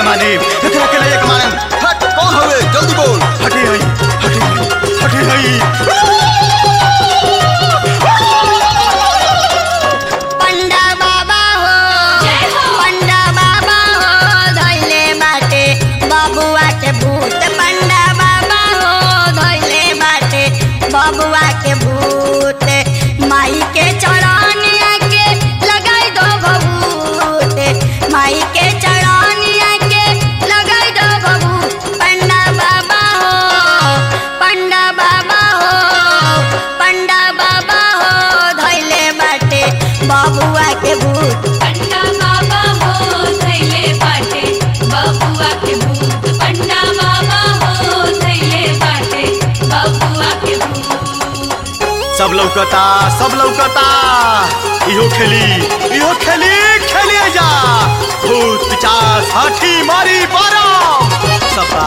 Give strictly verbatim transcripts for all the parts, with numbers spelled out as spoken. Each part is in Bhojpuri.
माने एकरा के लिए माने हट कौन हवे जल्दी बोल। हटे हई हटे हटे हई पंडा बाबा हो पंडा बाबा हो धइले बाटे बबुआ के भूत पंडा बाबा हो धइले बाटे बबुआ के भूत माई के चढ़ानिया के लगाई दो भभूत माई के चढ़ानिया के लगाई दो भभूत पंडा बाबा हो पंडा बाबा हो पंडा बाबा हो धइले बाटे बबुआ के भूत पंडा बाबा हो धइले बाटे बबुआ के भूत पंडा बाबा हो धइले बाटे बबुआ के भूत। सब लौकता सब लौकता इहो खेली इहो खेली खेलिए जा भूत पिचास हाथी मारी बारा सबा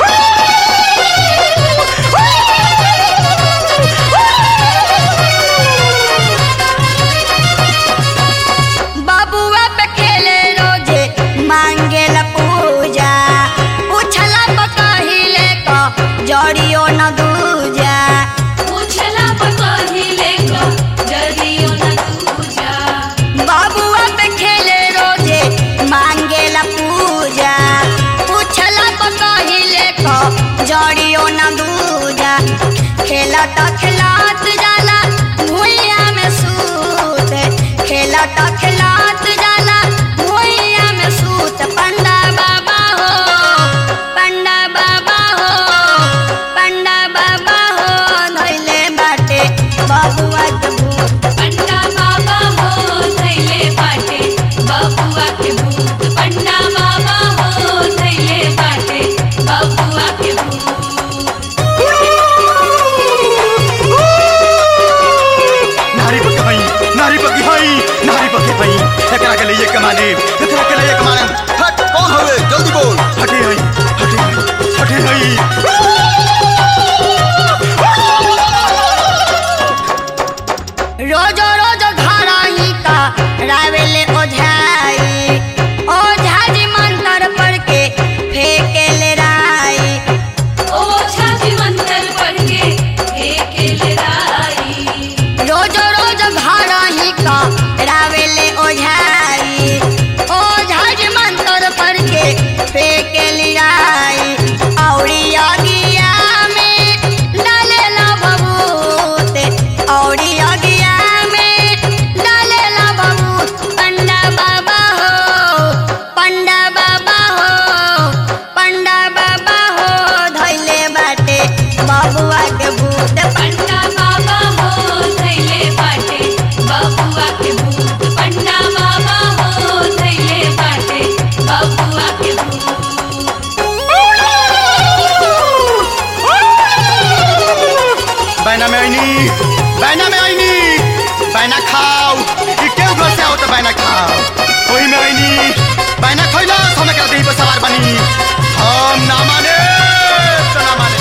बबुआ पे खेले रोजे मांगेला पूजा पूछला पकहिले क जड़ियो न दूजा पूछला पहिले को जरियो न दूजा बबुआ पे खेले रोजे मांगेला पूजा पूछला पकहिले क जड़ियो न दूजा खेलत खेलत जाला भुइया में सूत खेलत खेलत जाला भुइया में सूत पंडा बाबा हो पंडा बाबा हो पंडा बाबा हो धइले बाटे बबुआ के भूत पंडा बाबा हो धइले बाटे बबुआ के भूत पंडा बाबा हो धइले बाटे बबुआ के भूत। नारी पकी हई नारी पकी हई नारी पकी हई एकरा के लिए कमाने एकरा के लिए कमाने हट कौन हवे जल्दी बोल। हटे हई हटे हटे हई रोज रोज घर ही का रावेले ओझाई ओझा जी मंत्र पढ़ के फेंके ले राई ओझा जी मंत्र पढ़ के फेंके ले राई रोज रोज घर ही का रावेले ओझाई ओझा जी मंत्र पढ़ के फेंके ले राई औरी अगिया में डालेला भभूत औरी अगिया में डालेला भभूत पंडा बाबा हो पंडा बाबा हो पंडा बाबा हो धइले बाटे बबुआ के भूत पंडा बाबा हो धइले बाटे बबुआ के भूत पंडा बाबा हो धइले बाटे बबुआ के भूत। बैना में आईनी बैना में आईनी बैना खाओ ई केउ घर से आओ तो बैना खाओ ओही में आईनी बैना खइला समय कर देही पर सवार बनी हम ना माने तो ना माने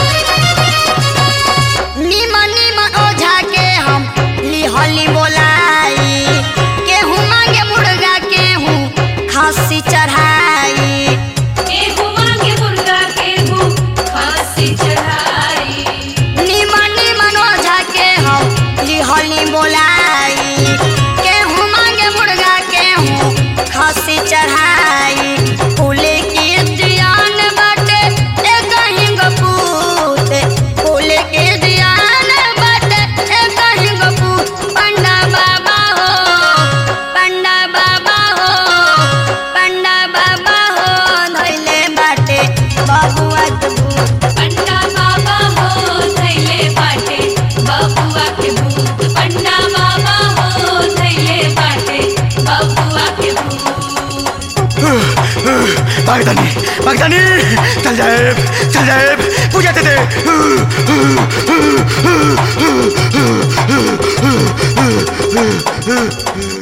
निमन निमन ओझा के हम लिहली बोलाई केहू मांगे मुर्गा केहू खस्सी चढ़ाई केहू मांगे मुर्गा केहू खस्सी चढ़ाई निमन निमन ओझा के हम लिहली बोलाई केहू मांगे मुर्गा केहू खस्सी चढ़ाई फूल की दियान बाटे एक ही गपूत फूल की दियान बाटे एक ही गपूत पंडा बाबा हो पंडा बाबा हो पंडा बाबा हो धइले बाटे बबुआ के भूत पंडा बाबा हो धइले बाटे बबुआ के भूत पंडा बाबा हो धइले बाटे बबुआ के भूत। बागदानी बागदानी चल जाए चल जाए पूजा दे दे